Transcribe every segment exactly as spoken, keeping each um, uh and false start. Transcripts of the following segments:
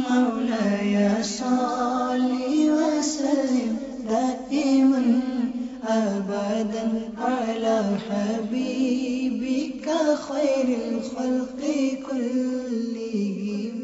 مولاي صل وسلم دائما أبدا على حبيبك خير الخلق كلهم.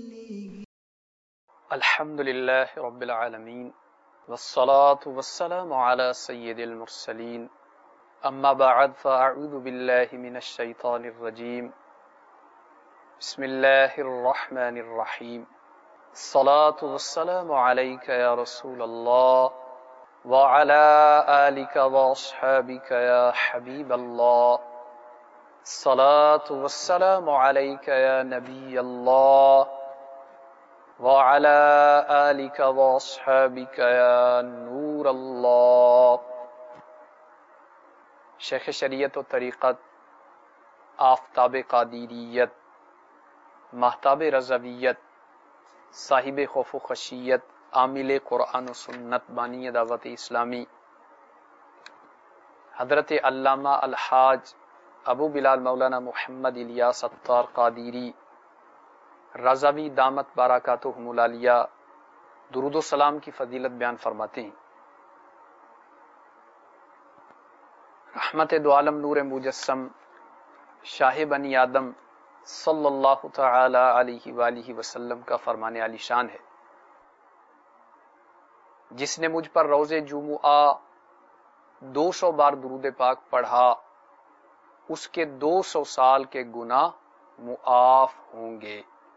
الحمد لله رب العالمين والصلاة والسلام على سيد المرسلين أما بعد فأعوذ بالله من الشيطان الرجيم بسم الله الرحمن الرحيم الصلاة والسلام عليك يا رسول الله وعلى آلك وأصحابك يا حبيب الله الصلاة والسلام عليك يا نبي الله وعلى آلك وأصحابك يا نور الله. شیخ شریعت و طریقت، آفتاب قادریت، مہتاب رضویت، صاحب خوف و خشیت، عامل قرآن و سنت، بانی دعوت اسلامی، حضرت علامہ الحاج ابو بلال مولانا محمد الیاس عطار قادری رضوی دامت برکاتہم العالیہ درود و سلام کی فضیلت بیان فرماتے ہیں. رحمت دو عالم نور مجسم شاہ بنی آدم صلی اللہ تعالی علیہ وآلہ وسلم کا فرمان علی شان ہے، جس نے مجھ پر روز جمعہ دو سو بار درود پاک پڑھا اس کے دو سو سال کے گناہ معاف ہوں گے.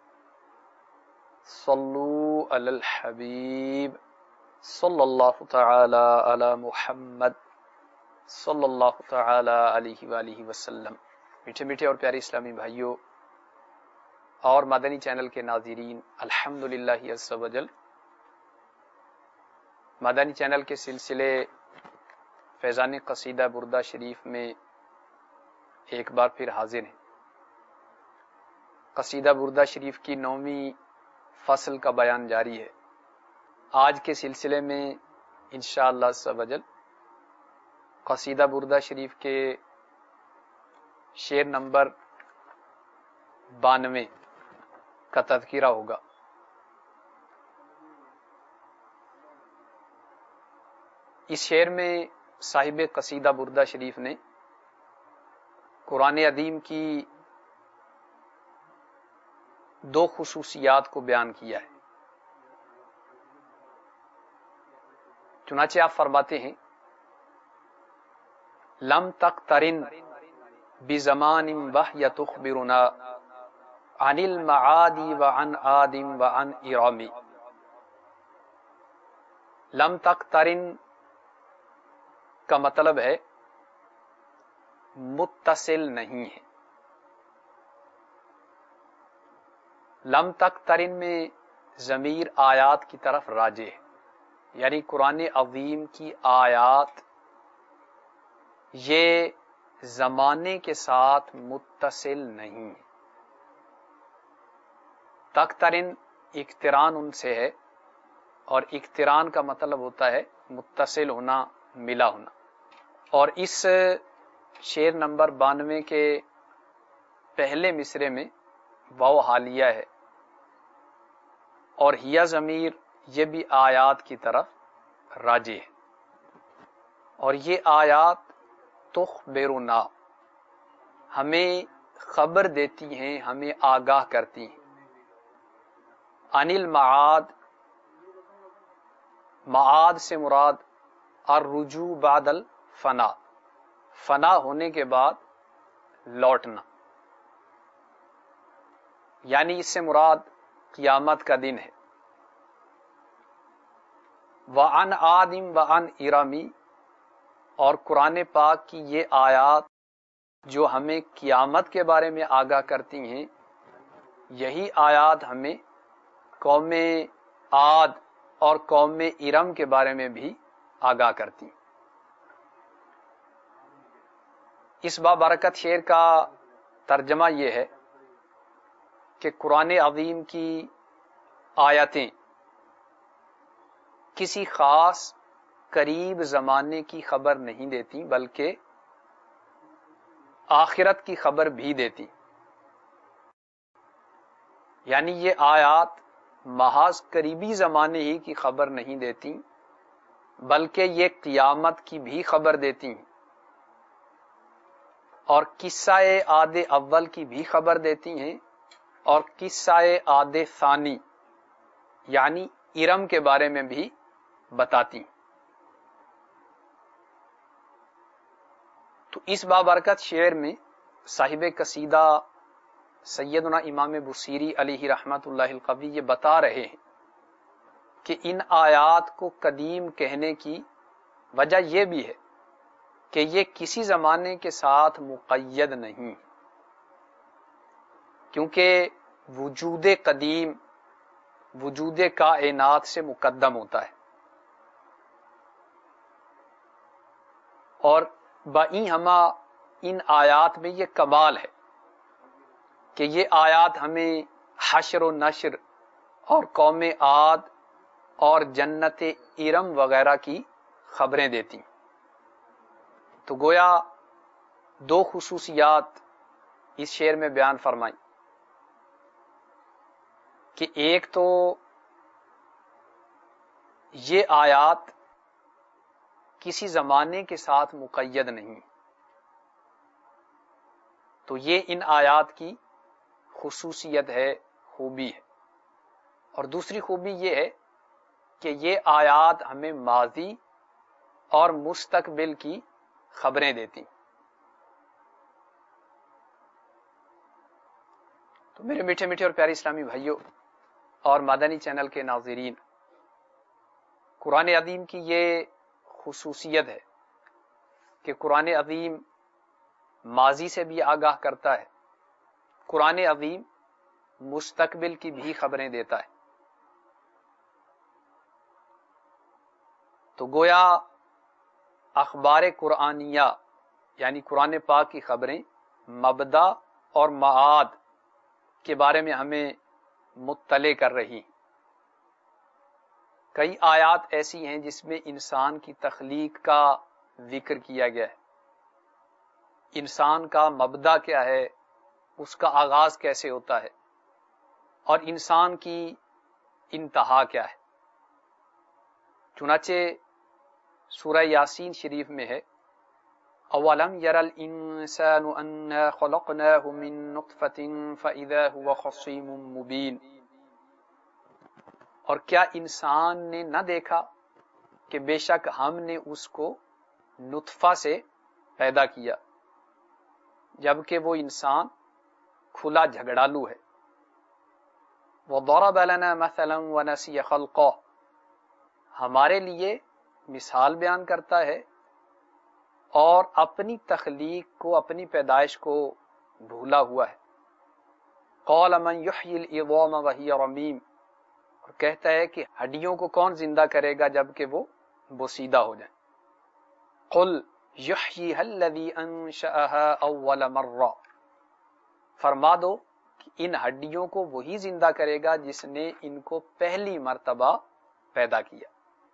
صلو علی الحبیب صلی اللہ تعالی علی محمد صلی اللہ تعالی علیہ وآلہ وسلم. میٹھے میٹھے اور پیارے اسلامی بھائیوں اور مدنی چینل کے ناظرین، الحمدللہ عز و جل مدنی چینل کے سلسلے فیضان قصیدہ بردہ شریف میں ایک بار پھر حاضر ہیں. قصیدہ بردہ شریف کی نویں فصل کا بیان جاری ہے. آج کے سلسلے میں انشاءاللہ عز و جل قصیدہ بردہ شریف کے شعر نمبر بانوے کا تذکرہ ہوگا. اس شعر میں صاحب قصیدہ بردہ شریف نے قرآن عظیم کی دو خصوصیات کو بیان کیا ہے. چنانچہ آپ فرماتے ہیں لم تقترن بزمان وهي تخبرنا عن المعاد وعن عاد وعن ارم. لم تقترن کا مطلب ہے متصل نہیں ہے. لم تقترن میں ضمیر آیات کی طرف راجع ہے، یعنی قرآن عظیم کی آیات یہ زمانے کے ساتھ متصل نہیں. تقترن اقتران ان سے ہے، اور اقتران کا مطلب ہوتا ہے متصل ہونا، ملا ہونا. اور اس شعر نمبر بانوے کے پہلے مصرے میں واو حالیہ ہے، اور ہیا ضمیر یہ بھی آیات کی طرف راجع ہے. اور یہ آیات تخبرنا ہمیں خبر دیتی ہیں، ہمیں آگاہ کرتی ہیں. عن المعاد، معاد سے مراد الرجوع بعد الفنا، فنا ہونے کے بعد لوٹنا، یعنی اس سے مراد قیامت کا دن ہے. وعن آدم وعن ارمی، اور قرآن پاک کی یہ آیات جو ہمیں قیامت کے بارے میں آگاہ کرتی ہیں، یہی آیات ہمیں قوم عاد اور قوم ارم کے بارے میں بھی آگاہ کرتی ہیں. اس بابرکت شعر کا ترجمہ یہ ہے کہ قرآن عظیم کی آیتیں کسی خاص قریب زمانے کی خبر نہیں دیتی، بلکہ آخرت کی خبر بھی دیتی. یعنی یہ آیات محض قریبی زمانے ہی کی خبر نہیں دیتی بلکہ یہ قیامت کی بھی خبر دیتی ہیں اور قصہ عاد اول کی بھی خبر دیتی ہیں اور قصہ عاد ثانی یعنی ارم کے بارے میں بھی بتاتی ہیں۔ تو اس بابرکت شعر میں صاحب قصیدہ سیدنا امام بصیری علیہ رحمت اللہ القوی یہ بتا رہے ہیں کہ ان آیات کو قدیم کہنے کی وجہ یہ بھی ہے کہ یہ کسی زمانے کے ساتھ مقید نہیں، کیونکہ وجود قدیم وجود کائنات سے مقدم ہوتا ہے، اور بائیں ہما ان آیات میں یہ کمال ہے کہ یہ آیات ہمیں حشر و نشر اور قوم عاد اور جنت ارم وغیرہ کی خبریں دیتی۔ تو گویا دو خصوصیات اس شعر میں بیان فرمائی کہ ایک تو یہ آیات کسی زمانے کے ساتھ مقید نہیں، تو یہ ان آیات کی خصوصیت ہے، خوبی ہے۔ اور دوسری خوبی یہ ہے کہ یہ آیات ہمیں ماضی اور مستقبل کی خبریں دیتی۔ تو میرے میٹھے میٹھے اور پیارے اسلامی بھائیوں اور مدنی چینل کے ناظرین، قرآن عظیم کی یہ خصوصیت ہے کہ قرآن عظیم ماضی سے بھی آگاہ کرتا ہے، قرآن عظیم مستقبل کی بھی خبریں دیتا ہے۔ تو گویا اخبار قرآنیہ یعنی قرآن پاک کی خبریں مبدا اور معاد کے بارے میں ہمیں مطلع کر رہی ہیں۔ کئی آیات ایسی ہیں جس میں انسان کی تخلیق کا ذکر کیا گیا ہے، انسان کا مبدا کیا ہے، اس کا آغاز کیسے ہوتا ہے، اور انسان کی انتہا کیا ہے۔ چنانچہ سورہ یاسین شریف میں ہے اولم یر الانسان انا خلقناہ من نطفۃ فاذا هو خصیم مبین، اور کیا انسان نے نہ دیکھا کہ بے شک ہم نے اس کو نطفہ سے پیدا کیا جبکہ وہ انسان کھلا جھگڑالو ہے۔ وضرب لنا مثلا ونسی خلقہ، ہمارے لیے مثال بیان کرتا ہے اور اپنی تخلیق کو، اپنی پیدائش کو بھولا ہوا ہے۔ قال من یحیی العظام وہی رمیم، اور کہتا ہے کہ ہڈیوں کو کون زندہ کرے گا جبکہ وہ بوسیدہ ہو جائیں۔ قل یحییھا الذی انشأھا اول مرہ، فرما دو کہ ان ہڈیوں کو وہی زندہ کرے گا جس نے ان کو پہلی مرتبہ پیدا کیا۔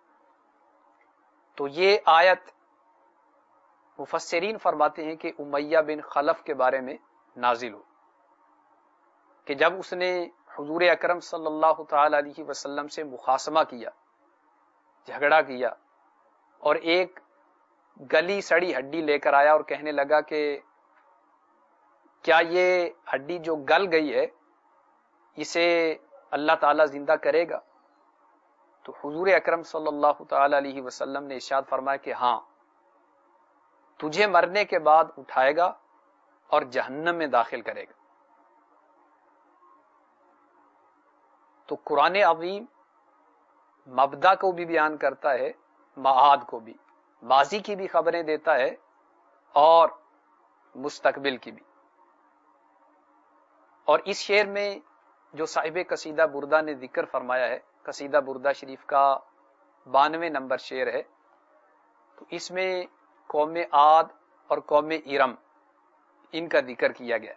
تو یہ آیت مفسرین فرماتے ہیں کہ امیہ بن خلف کے بارے میں نازل ہو کہ جب اس نے حضور اکرم صلی اللہ تعالی علیہ وسلم سے مخاصمہ کیا، جھگڑا کیا، اور ایک گلی سڑی ہڈی لے کر آیا اور کہنے لگا کہ کیا یہ ہڈی جو گل گئی ہے اسے اللہ تعالیٰ زندہ کرے گا؟ تو حضور اکرم صلی اللہ تعالی علیہ وسلم نے ارشاد فرمایا کہ ہاں، تجھے مرنے کے بعد اٹھائے گا اور جہنم میں داخل کرے گا۔ تو قرآن عظیم مبدا کو بھی بیان کرتا ہے، معاد کو بھی، ماضی کی بھی خبریں دیتا ہے اور مستقبل کی بھی۔ اور اس شعر میں جو صاحب قصیدہ بردہ نے ذکر فرمایا ہے، قصیدہ بردہ شریف کا بانوے نمبر شعر ہے، تو اس میں قوم عاد اور قوم ارم ان کا ذکر کیا گیا،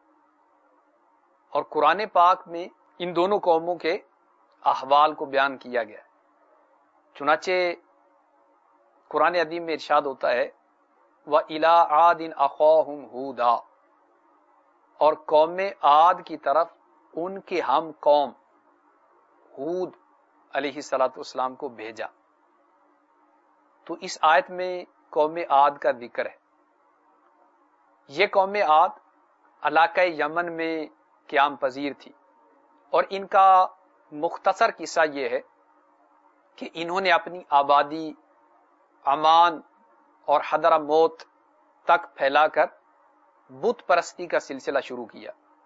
اور قرآن پاک میں ان دونوں قوموں کے احوال کو بیان کیا گیا۔ چنانچہ قرآن عظیم میں ارشاد ہوتا ہے وَإِلَىٰ عَادٍ أَخَاهُمْ هُودًا، اور قوم عاد کی طرف ان کے ہم قوم ہود علیہ الصلوۃ والسلام کو بھیجا، تو اس آیت میں قوم عاد کا ذکر ہے۔ یہ قوم عاد علاقہ یمن میں قیام پذیر تھی، اور ان کا مختصر قصہ یہ ہے کہ انہوں نے اپنی آبادی عمان اور حضرموت تک پھیلا کر بت پرستی کا سلسلہ شروع کیا،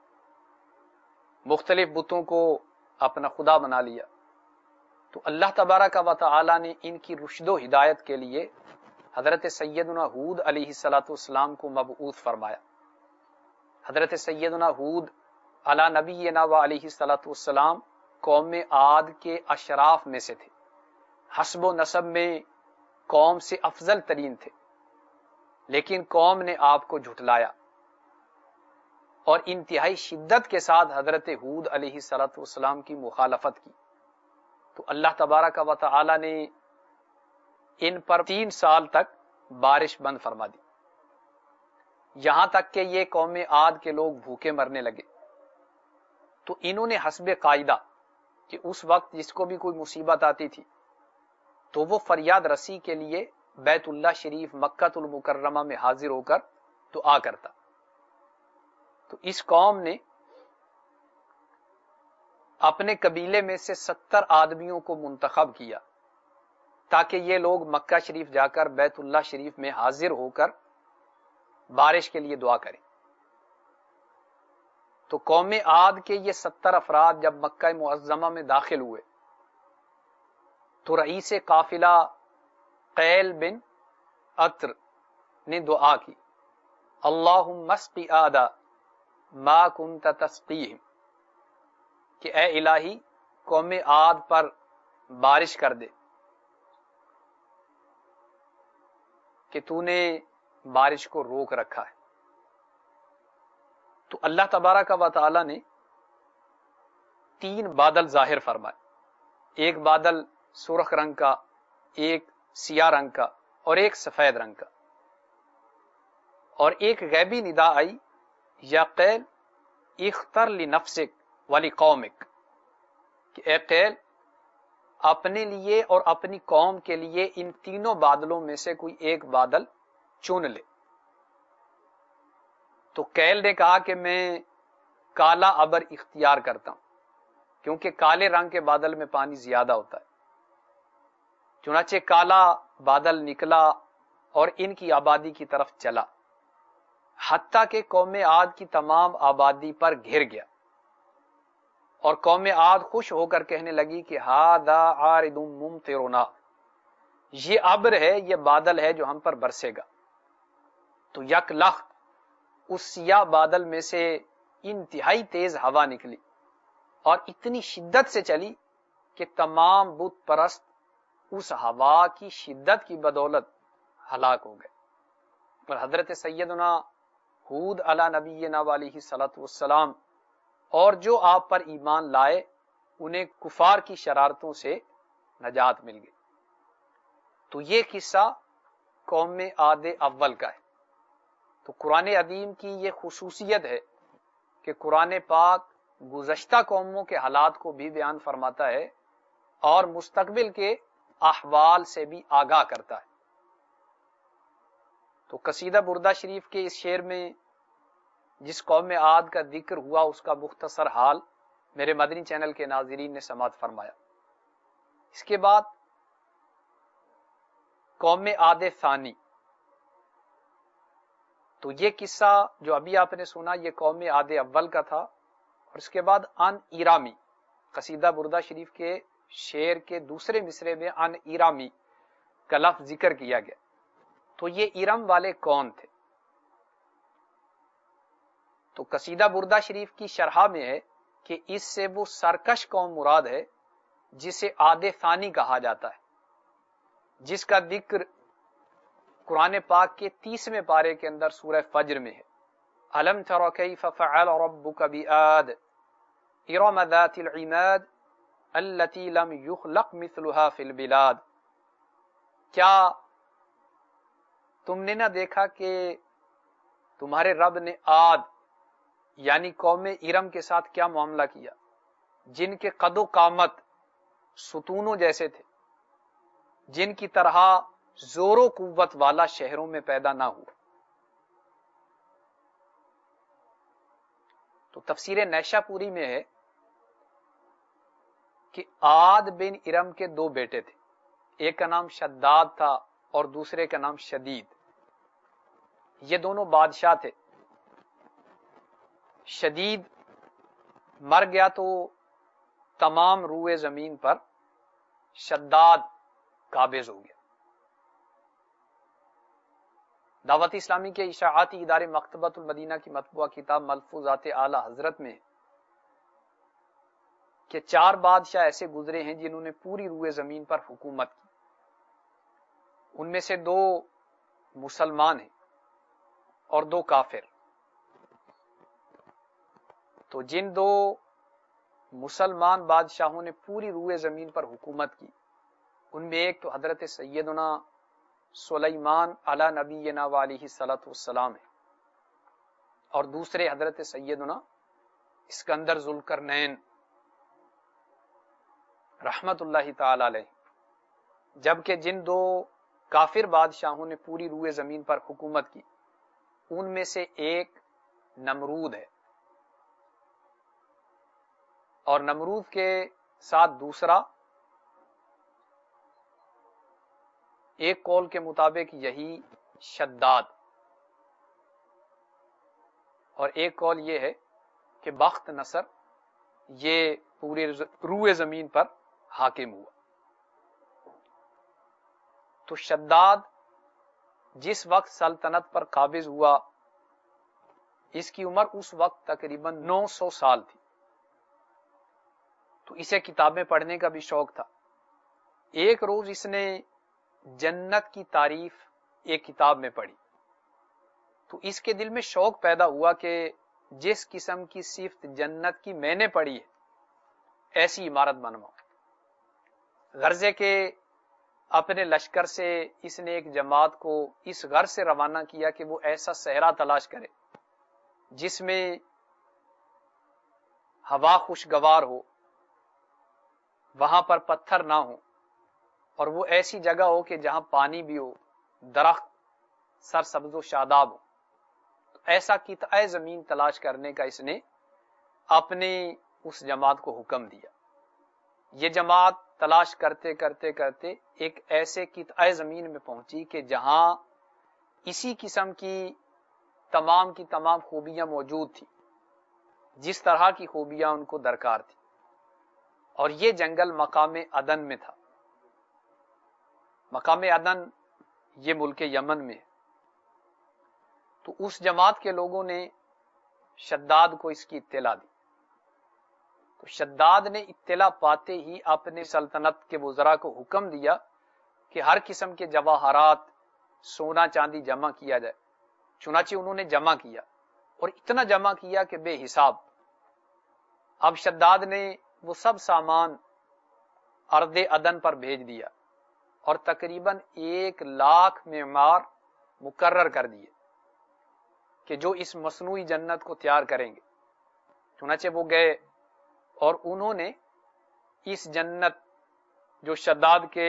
مختلف بتوں کو اپنا خدا بنا لیا۔ تو اللہ تبارک و تعالی نے ان کی رشد و ہدایت کے لیے حضرت سیدنا ہود علیہ الصلوۃ والسلام کو مبعوث فرمایا۔ حضرت سیدنا ہود علی نبینا و علیہ الصلوۃ والسلام قوم عاد کے اشراف میں سے تھے، حسب و نسب میں قوم سے افضل ترین تھے، لیکن قوم نے آپ کو جھٹلایا اور انتہائی شدت کے ساتھ حضرت ہود علیہ الصلوۃ والسلام کی مخالفت کی۔ تو اللہ تبارک و تعالی نے ان پر تین سال تک بارش بند فرما دی، یہاں تک کہ یہ قوم عاد کے لوگ بھوکے مرنے لگے۔ تو انہوں نے حسب قاعدہ کہ اس وقت جس کو بھی کوئی مصیبت آتی تھی تو وہ فریاد رسی کے لیے بیت اللہ شریف مکہ المکرمہ میں حاضر ہو کر دعا کرتا۔ تو اس قوم نے اپنے قبیلے میں سے ستر آدمیوں کو منتخب کیا تاکہ یہ لوگ مکہ شریف جا کر بیت اللہ شریف میں حاضر ہو کر بارش کے لیے دعا کریں۔ تو قوم عاد کے یہ ستر افراد جب مکہ معظمہ میں داخل ہوئے تو رئیس قافلہ قیل بن عطر نے دعا کی، اللہم اسقی عادا ما کنت تسقیہم، کہ اے الہی قوم عاد پر بارش کر دے کہ تو نے بارش کو روک رکھا ہے۔ تو اللہ تبارک و تعالی نے تین بادل ظاہر فرمائے، ایک بادل سرخ رنگ کا، ایک سیاہ رنگ کا اور ایک سفید رنگ کا، اور ایک غیبی ندا آئی، یا قیل اختر لنفسک ولقومک، کہ اے قیل اپنے لیے اور اپنی قوم کے لیے ان تینوں بادلوں میں سے کوئی ایک بادل چن لے۔ تو قیل نے کہا کہ میں کالا ابر اختیار کرتا ہوں، کیونکہ کالے رنگ کے بادل میں پانی زیادہ ہوتا ہے۔ چنانچہ کالا بادل نکلا اور ان کی آبادی کی طرف چلا، حتیٰ کہ قوم عاد کی تمام آبادی پر گھر گیا، اور قوم عاد خوش ہو کر کہنے لگی کہ ھذا عارض ممطرنا، یہ ابر ہے، یہ بادل ہے جو ہم پر برسے گا۔ تو یک لخت اس سیاہ بادل میں سے انتہائی تیز ہوا نکلی اور اتنی شدت سے چلی کہ تمام بت پرست اس ہوا کی شدت کی بدولت ہلاک ہو گئے، اور حضرت سیدنا ہود علی نبینا علیہ الصلوۃ والسلام اور جو آپ پر ایمان لائے انہیں کفار کی شرارتوں سے نجات مل گئی۔ تو یہ قصہ قوم عاد اول کا ہے۔ تو قرآن عظیم کی یہ خصوصیت ہے کہ قرآن پاک گزشتہ قوموں کے حالات کو بھی بیان فرماتا ہے اور مستقبل کے احوال سے بھی آگاہ کرتا ہے۔ تو قصیدہ بردہ شریف کے اس شعر میں جس قوم عاد کا ذکر ہوا اس کا مختصر حال میرے مدنی چینل کے ناظرین نے سماعت فرمایا۔ اس کے بعد قوم عاد ثانی، تو یہ قصہ جو ابھی آپ نے سنا یہ قوم عاد اول کا تھا، اور اس کے بعد ان ایرامی، قصیدہ بردہ شریف کے شعر کے دوسرے مصرے میں ان ایرامی کا لفظ ذکر کیا گیا۔ تو یہ ارم والے کون تھے؟ تو قصیدہ بردہ شریف کی شرح میں ہے کہ اس سے وہ سرکش قوم مراد ہے جسے عاد ثانی کہا جاتا ہے، جس کا ذکر قرآن پاک کے تیسویں پارے کے اندر سورہ فجر میں ہے۔ الم تر کیف فعل ربک بعاد ارم ذات العماد التي لم يخلق مثلها في البلاد، کیا تم نے نہ دیکھا کہ تمہارے رب نے عاد یعنی قوم ارم کے ساتھ کیا معاملہ کیا، جن کے قد و قامت ستونوں جیسے تھے جن کی طرح زور و قوت والا شہروں میں پیدا نہ ہوا. تو تفسیر نیشا پوری میں ہے کہ عاد بن ارم کے دو بیٹے تھے، ایک کا نام شداد تھا اور دوسرے کا نام شدید. یہ دونوں بادشاہ تھے. شدید مر گیا تو تمام روئے زمین پر شداد قابض ہو گیا. دعوت اسلامی کے اشاعتی ادارے مکتبۃ المدینہ کی مطبوعہ کتاب ملفوظات اعلی حضرت میں کہ چار بادشاہ ایسے گزرے ہیں جنہوں نے پوری روئے زمین پر حکومت کی. ان میں سے دو مسلمان ہیں اور دو کافر. تو جن دو مسلمان بادشاہوں نے پوری روئے زمین پر حکومت کی ان میں ایک تو حضرت سیدنا سلیمان علی نبینا وعلیہ الصلوۃ والسلام ہے اور دوسرے حضرت سیدنا اسکندر ذوالقرنین رحمت اللہ تعالی علیہ. جبکہ جن دو کافر بادشاہوں نے پوری روئے زمین پر حکومت کی ان میں سے ایک نمرود ہے اور نمرود کے ساتھ دوسرا، ایک قول کے مطابق یہی شداد، اور ایک قول یہ ہے کہ بخت نصر یہ پورے روئے زمین پر حاکم ہوا. تو شداد جس وقت سلطنت پر قابض ہوا اس کی عمر اس وقت تقریباً نو سو سال تھی. تو اسے کتابیں پڑھنے کا بھی شوق تھا. ایک روز اس نے جنت کی تعریف ایک کتاب میں پڑھی تو اس کے دل میں شوق پیدا ہوا کہ جس قسم کی صفت جنت کی میں نے پڑھی ہے ایسی عمارت بنواؤں. غرضے کے اپنے لشکر سے اس نے ایک جماعت کو اس غرض سے روانہ کیا کہ وہ ایسا صحرا تلاش کرے جس میں ہوا خوشگوار ہو، وہاں پر پتھر نہ ہو، اور وہ ایسی جگہ ہو کہ جہاں پانی بھی ہو، درخت سرسبز و شاداب ہو. تو ایسا قطعہ زمین تلاش کرنے کا اس نے اپنی اس جماعت کو حکم دیا. یہ جماعت تلاش کرتے کرتے کرتے ایک ایسے قطعہ زمین میں پہنچی کہ جہاں اسی قسم کی تمام کی تمام خوبیاں موجود تھی جس طرح کی خوبیاں ان کو درکار تھی. اور یہ جنگل مقام عدن میں تھا. مقام عدن یہ ملک یمن میں. تو اس جماعت کے لوگوں نے شداد کو اس کی اطلاع دی. تو شداد نے اطلاع پاتے ہی اپنے سلطنت کے وزراء کو حکم دیا کہ ہر قسم کے جواہرات، سونا چاندی جمع کیا جائے. چنانچہ انہوں نے جمع کیا اور اتنا جمع کیا کہ بے حساب. اب شداد نے وہ سب سامان ارض عدن پر بھیج دیا اور تقریباً ایک لاکھ معمار مقرر کر دیے کہ جو اس مصنوعی جنت کو تیار کریں گے. چنانچہ وہ گئے اور انہوں نے اس جنت جو شداد کے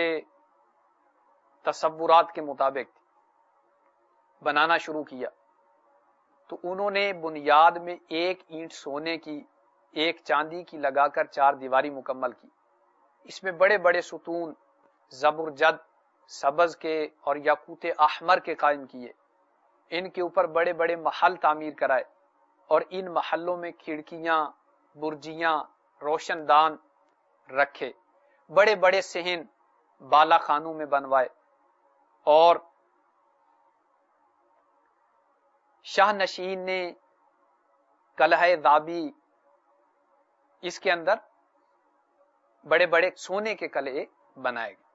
تصورات کے مطابق تھی بنانا شروع کیا. تو انہوں نے بنیاد میں ایک اینٹ سونے کی، ایک چاندی کی لگا کر چار دیواری مکمل کی. اس میں بڑے بڑے ستون زبرجد سبز کے اور یاقوت احمر کے قائم کیے. ان کے اوپر بڑے بڑے محل تعمیر کرائے اور ان محلوں میں کھڑکیاں، برجیاں، روشن دان رکھے. بڑے بڑے صحن بالا خانوں میں بنوائے اور شاہ نشین نے قلعہ ذابی، اس کے اندر بڑے بڑے سونے کے قلعے بنائے گئے.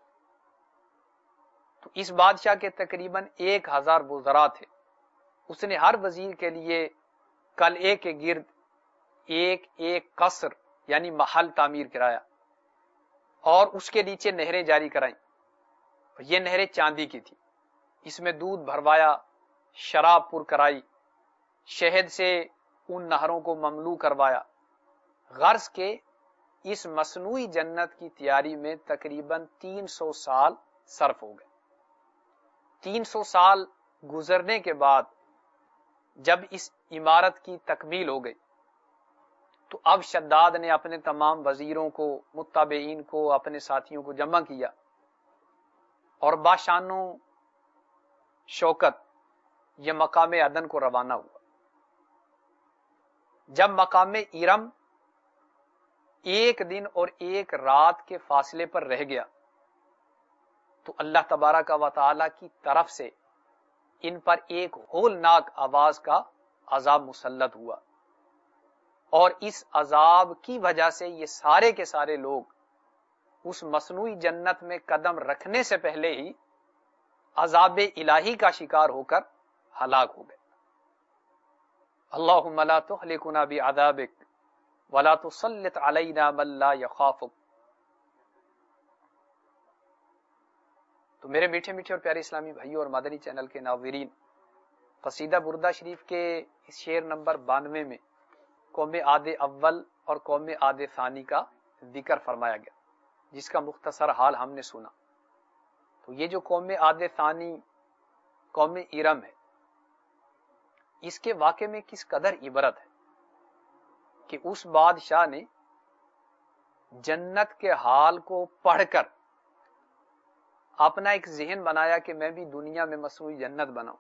تو اس بادشاہ کے تقریباً ایک ہزار وزراء تھے. اس نے ہر وزیر کے لیے قلعے کے گرد ایک ایک قصر یعنی محل تعمیر کرایا اور اس کے نیچے نہریں جاری کرائیں. یہ نہریں چاندی کی تھی. اس میں دودھ بھروایا، شراب پر کرائی، شہد سے ان نہروں کو مملو کروایا. غرض کے اس مصنوعی جنت کی تیاری میں تقریباً تین سو سال صرف ہو گئے. تین سو سال گزرنے کے بعد جب اس عمارت کی تکمیل ہو گئی تو اب شداد نے اپنے تمام وزیروں کو، متابعین کو، اپنے ساتھیوں کو جمع کیا اور باشانوں شوکت یہ مقام عدن کو روانہ ہوا. جب مقام ارم ایک دن اور ایک رات کے فاصلے پر رہ گیا تو اللہ تبارک و تعالی کی طرف سے ان پر ایک ہولناک آواز کا عذاب مسلط ہوا، اور اس عذاب کی وجہ سے یہ سارے کے سارے لوگ اس مصنوعی جنت میں قدم رکھنے سے پہلے ہی عذاب الہی کا شکار ہو کر ہلاک ہو گئے. اللہم لا تہلکنا بعذابک ولا تسلط علینا من لا یخافک. تو میرے میٹھے میٹھے اور پیارے اسلامی بھائیوں اور مدنی چینل کے ناظرین، قصیدہ بردہ شریف کے اس شعر نمبر بانوے میں قوم عاد اول اور قوم عاد ثانی کا ذکر فرمایا گیا، جس کا مختصر حال ہم نے سنا. تو یہ جو قوم عاد ثانی قوم ارم ہے، اس کے واقعے میں کس قدر عبرت ہے کہ اس بادشاہ نے جنت کے حال کو پڑھ کر اپنا ایک ذہن بنایا کہ میں بھی دنیا میں مصنوعی جنت بناؤں،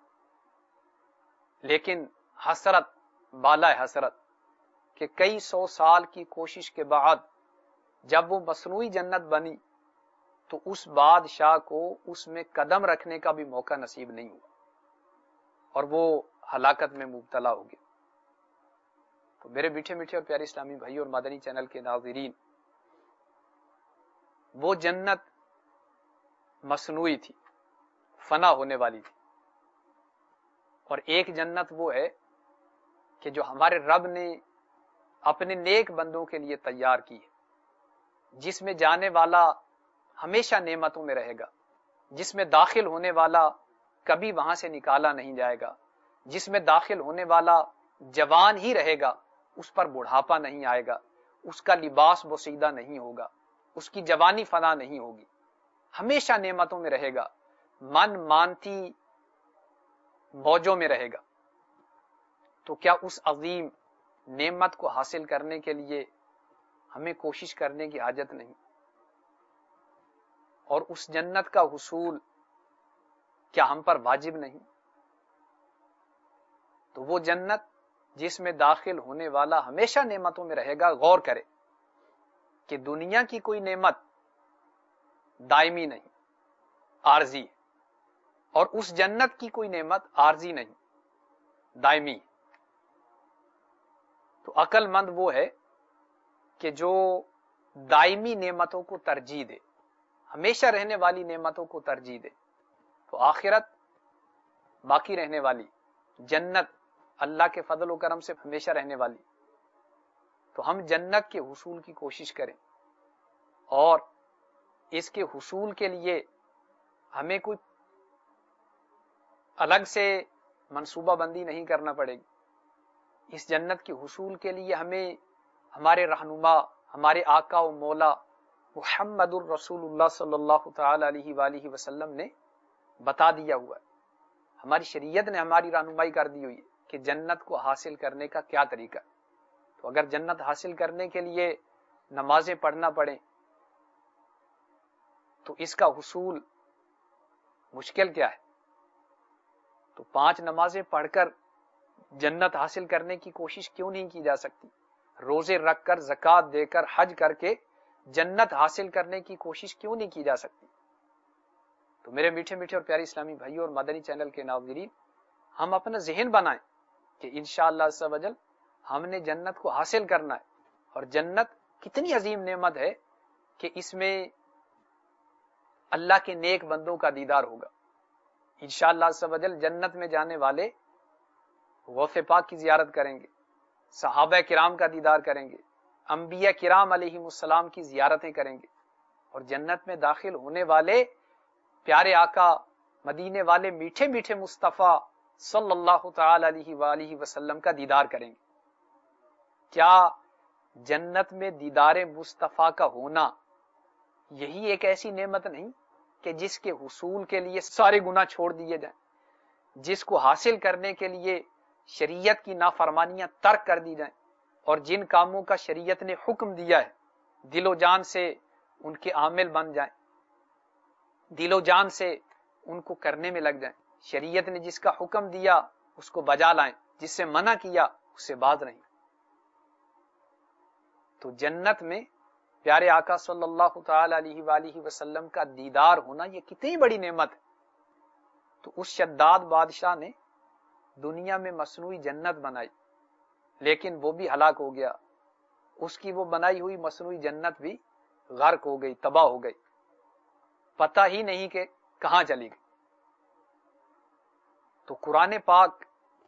لیکن حسرت بالا حسرت کہ کئی سو سال کی کوشش کے بعد جب وہ مصنوعی جنت بنی تو اس بادشاہ کو اس میں قدم رکھنے کا بھی موقع نصیب نہیں ہوا اور وہ ہلاکت میں مبتلا ہو گیا. تو میرے میٹھے میٹھے اور پیارے اسلامی بھائی اور مدنی چینل کے ناظرین، وہ جنت مصنوعی تھی، فنا ہونے والی تھی، اور ایک جنت وہ ہے کہ جو ہمارے رب نے اپنے نیک بندوں کے لیے تیار کی ہے، جس میں جانے والا ہمیشہ نعمتوں میں رہے گا، جس میں داخل ہونے والا کبھی وہاں سے نکالا نہیں جائے گا، جس میں داخل ہونے والا جوان ہی رہے گا، اس پر بڑھاپا نہیں آئے گا، اس کا لباس بوسیدہ نہیں ہوگا، اس کی جوانی فنا نہیں ہوگی، ہمیشہ نعمتوں میں رہے گا، من مانتی موجوں میں رہے گا. تو کیا اس عظیم نعمت کو حاصل کرنے کے لیے ہمیں کوشش کرنے کی حاجت نہیں؟ اور اس جنت کا حصول کیا ہم پر واجب نہیں؟ تو وہ جنت جس میں داخل ہونے والا ہمیشہ نعمتوں میں رہے گا، غور کرے کہ دنیا کی کوئی نعمت دائمی نہیں، عارضی، اور اس جنت کی کوئی نعمت عارضی نہیں، دائمی. تو عقل مند وہ ہے کہ جو دائمی نعمتوں کو ترجیح دے، ہمیشہ رہنے والی نعمتوں کو ترجیح دے. تو آخرت باقی رہنے والی، جنت اللہ کے فضل و کرم سے ہمیشہ رہنے والی. تو ہم جنت کے حصول کی کوشش کریں، اور اس کے حصول کے لیے ہمیں کوئی الگ سے منصوبہ بندی نہیں کرنا پڑے گی. اس جنت کے حصول کے لیے ہمیں ہمارے رہنما، ہمارے آقا و مولا محمد الرسول اللہ صلی اللہ تعالی علیہ وآلہ وسلم نے بتا دیا ہوا ہے. ہماری شریعت نے ہماری رہنمائی کر دی ہوئی ہے کہ جنت کو حاصل کرنے کا کیا طریقہ. تو اگر جنت حاصل کرنے کے لیے نمازیں پڑھنا پڑے تو اس کا حصول مشکل کیا ہے؟ تو پانچ نمازیں پڑھ کر جنت حاصل کرنے کی کوشش کیوں نہیں کی جا سکتی؟ روزے رکھ کر، زکوٰۃ دے کر، حج کر کے جنت حاصل کرنے کی کوشش کیوں نہیں کی جا سکتی؟ تو میرے میٹھے میٹھے اور پیارے اسلامی بھائیوں اور مدنی چینل کے ناظرین، ہم اپنا ذہن بنائیں کہ انشاءاللہ عز و جل ہم نے جنت کو حاصل کرنا ہے. اور جنت کتنی عظیم نعمت ہے کہ اس میں اللہ کے نیک بندوں کا دیدار ہوگا. انشاءاللہ عز و جل جنت میں جانے والے غوث پاک کی زیارت کریں گے، صحابہ کرام کا دیدار کریں گے، انبیاء کرام علیہم السلام کی زیارتیں کریں گے، اور جنت میں داخل ہونے والے پیارے آقا، مدینے والے میٹھے میٹھے مصطفیٰ صلی اللہ تعالی علیہ وآلہ وسلم کا دیدار کریں گے. کیا جنت میں دیدار مصطفیٰ کا ہونا یہی ایک ایسی نعمت نہیں کہ جس کے حصول کے لیے سارے گناہ چھوڑ دیے جائیں، جس کو حاصل کرنے کے لیے شریعت کی نافرمانیاں ترک کر دی جائیں، اور جن کاموں کا شریعت نے حکم دیا ہے دل و جان سے ان کے عامل بن جائیں، دل و جان سے ان کو کرنے میں لگ جائیں۔ شریعت نے جس کا حکم دیا اس کو بجا لائیں، جس سے منع کیا اس سے باز رہیں۔ تو جنت میں پیارے آقا صلی اللہ تعالی علیہ وآلہ وسلم کا دیدار ہونا یہ کتنی بڑی نعمت ہے۔ تو اس شداد بادشاہ نے دنیا میں مصنوعی جنت بنائی، لیکن وہ بھی ہلاک ہو گیا، اس کی وہ بنائی ہوئی مصنوعی جنت بھی غرق ہو گئی، تباہ ہو گئی، پتہ ہی نہیں کہ کہاں چلی گئی۔ تو قرآن پاک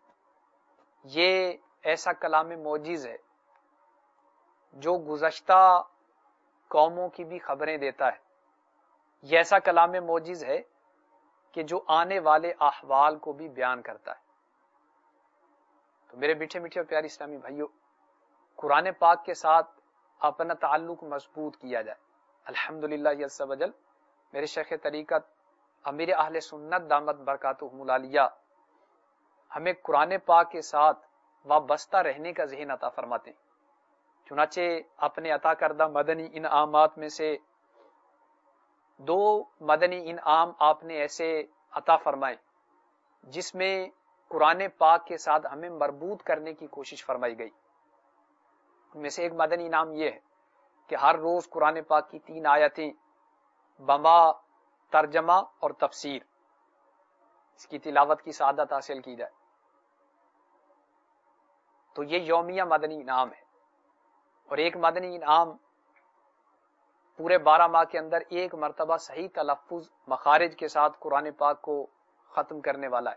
یہ ایسا کلام معجز ہے جو گزشتہ قوموں کی بھی خبریں دیتا ہے، یہ ایسا کلام معجز ہے کہ جو آنے والے احوال کو بھی بیان کرتا ہے۔ تو میرے میٹھے میٹھے اور پیارے اسلامی بھائیوں، قرآن پاک کے ساتھ اپنا تعلق مضبوط کیا جائے۔ الحمدللہ عز و جل میرے شیخ طریقت امیر اہل سنت دامت برکاتہم العالیہ ہمیں قرآن پاک کے ساتھ وابستہ رہنے کا ذہن عطا فرماتے ہیں۔ چنانچہ اپنے عطا کردہ مدنی انعامات میں سے دو مدنی انعام آپ نے ایسے عطا فرمائے جس میں قرآن پاک کے ساتھ ہمیں مربوط کرنے کی کوشش فرمائی گئی۔ ان میں سے ایک مدنی انعام یہ ہے کہ ہر روز قرآن پاک کی تین آیتیں بما ترجمہ اور تفسیر اس کی تلاوت کی سعادت حاصل کی جائے۔ تو یہ یومیہ مدنی انعام ہے۔ اور ایک مدنی انعام پورے بارہ ماہ کے اندر ایک مرتبہ صحیح تلفظ مخارج کے ساتھ قرآن پاک کو ختم کرنے والا ہے۔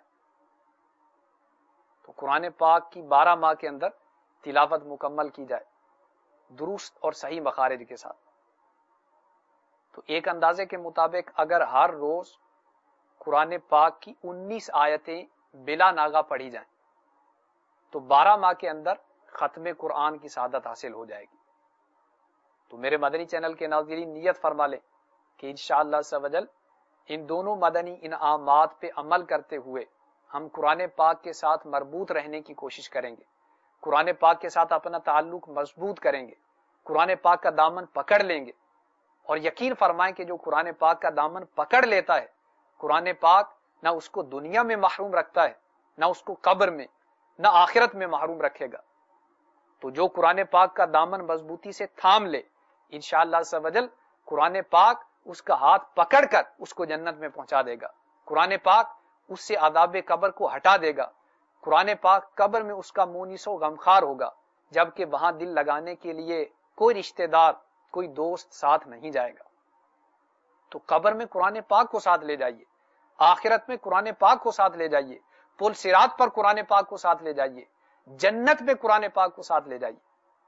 تو قرآن پاک کی بارہ ماہ کے اندر تلاوت مکمل کی جائے درست اور صحیح مخارج کے ساتھ۔ تو ایک اندازے کے مطابق اگر ہر روز قرآن پاک کی انیس آیتیں بلا ناغہ پڑھی جائیں تو بارہ ماہ کے اندر ختم قرآن کی سعادت حاصل ہو جائے گی۔ تو میرے مدنی چینل کے ناظرین نیت فرما لیں کہ انشاءاللہ عز و جل ان دونوں مدنی انعامات پہ عمل کرتے ہوئے ہم قرآن پاک کے ساتھ مربوط رہنے کی کوشش کریں گے، قرآن پاک کے ساتھ اپنا تعلق مضبوط کریں گے، قرآن پاک کا دامن پکڑ لیں گے۔ اور یقین فرمائیں کہ جو قرآن پاک کا دامن پکڑ لیتا ہے قرآن پاک نہ اس کو دنیا میں محروم رکھتا ہے، نہ اس کو قبر میں، نہ آخرت میں محروم رکھے گا۔ تو جو قرآن پاک کا دامن مضبوطی سے تھام لے انشاءاللہ عز و جل قرآن پاک اس کا ہاتھ پکڑ کر اس کو جنت میں پہنچا دے گا۔ قرآن پاک اس سے عذاب قبر کو ہٹا دے گا۔ قرآن پاک قبر میں اس کا مونس و غمخوار ہوگا، جبکہ وہاں دل لگانے کے لیے کوئی رشتہ دار، کوئی دوست ساتھ نہیں جائے گا۔ تو قبر میں قرآن پاک کو ساتھ لے جائیے، آخرت میں قرآن پاک کو ساتھ لے جائیے، پل صراط پر قرآن پاک کو ساتھ لے جائیے، جنت میں قرآن پاک کو ساتھ لے جائیے۔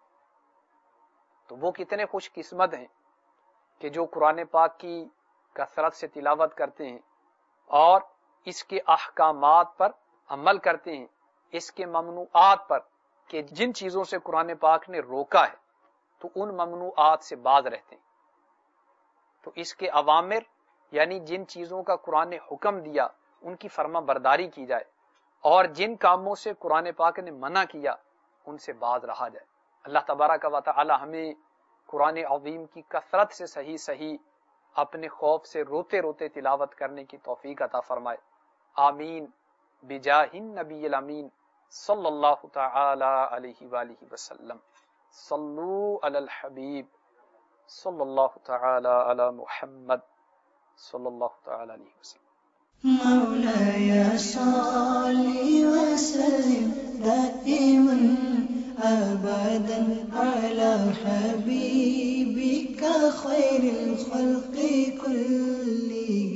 تو وہ کتنے خوش قسمت ہیں کہ جو قرآن پاک کی کثرت سے تلاوت کرتے ہیں اور اس کے احکامات پر عمل کرتے ہیں، اس کے ممنوعات پر کہ جن چیزوں سے قرآن پاک نے روکا ہے تو ان ممنوعات سے باز رہتے ہیں۔ تو اس کے اوامر یعنی جن چیزوں کا قرآن نے حکم دیا ان کی فرما برداری کی جائے، اور جن کاموں سے قرآن پاک نے منع کیا ان سے باز رہا جائے۔ اللہ تبارک و تعالی ہمیں قرآن عظیم کی کثرت سے صحیح صحیح اپنے خوف سے روتے روتے تلاوت کرنے کی توفیق عطا فرمائے۔ آمین بجاہ النبی الامین صلی اللہ تعالی علیہ وآلہ وسلم۔ صلو علی الحبیب صلی اللہ تعالی علی محمد صلی اللہ تعالی علیہ وسلم۔ مولاي صل وسلم دائما أبدا على حبيبك خير الخلق كلهم